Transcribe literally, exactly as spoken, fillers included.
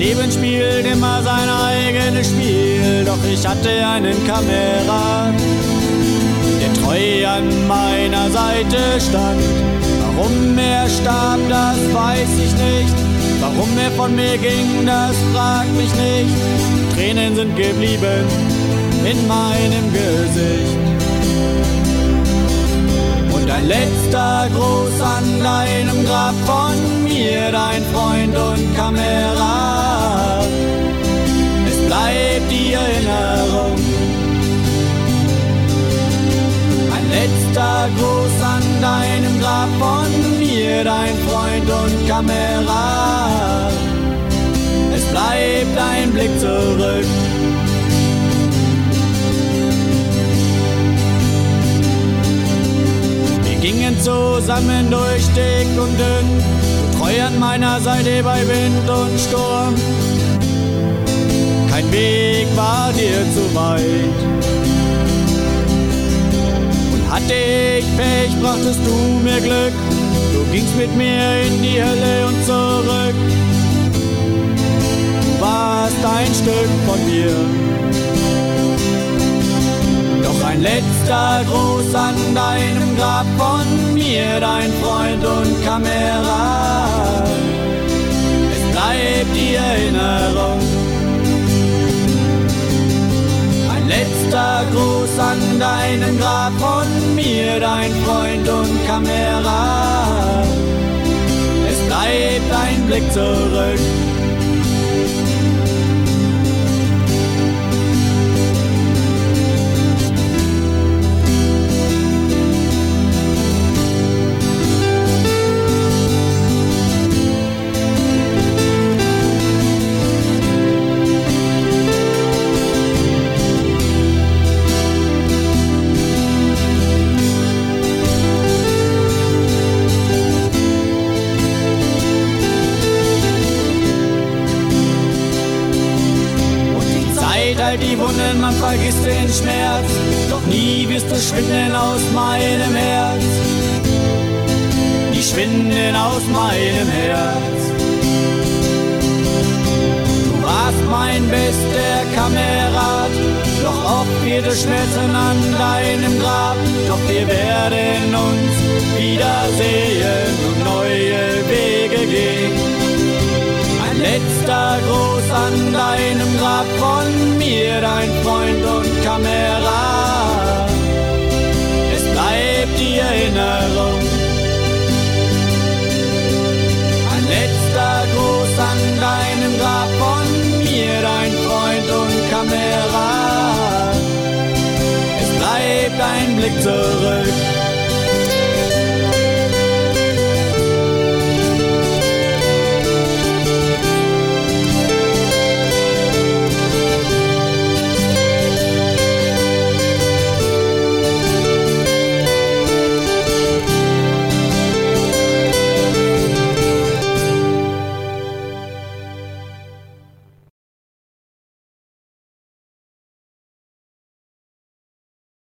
Leben spielt immer sein eigenes Spiel, doch ich hatte einen Kamerad, der treu an meiner Seite stand. Warum er starb, das weiß ich nicht. Warum er von mir ging, das fragt mich nicht. Tränen sind geblieben in meinem Gesicht. Und ein letzter Gruß an deinem Grab von mir, dein Freund und Kamerad. Es bleibt die Erinnerung. Ein letzter Gruß an deinem Grab von mir, dein Freund und Kamerad. Es bleibt ein Blick zurück. Wir gingen zusammen durch dick und dünn, treu an meiner Seite bei Wind und Sturm. Kein Weg war dir zu weit. Und hatte ich Pech, brachtest du mir Glück. Du gingst mit mir in die Hölle und zurück. Du warst ein Stück von mir. Doch ein letzter Gruß an deinem Grab von mir, dein Freund und Kamerad. Es bleibt die Erinnerung. Ein letzter Gruß an deinem Grab von mir, dein Freund und Kamerad. Es bleibt ein Blick zurück. Die Wunden, man vergisst den Schmerz, doch nie wirst du schwinden aus meinem Herz. Die schwinden aus meinem Herz. Du warst mein bester Kamerad, doch oft wird es schmerzen an deinem Grab. Doch wir werden uns wiedersehen und neue Wege gehen. Ein letzter Gruß an deinem Grab von mir, dein Freund und Kamerad. Es bleibt die Erinnerung. Ein letzter Gruß an deinem Grab von mir, dein Freund und Kamerad. Es bleibt ein Blick zurück.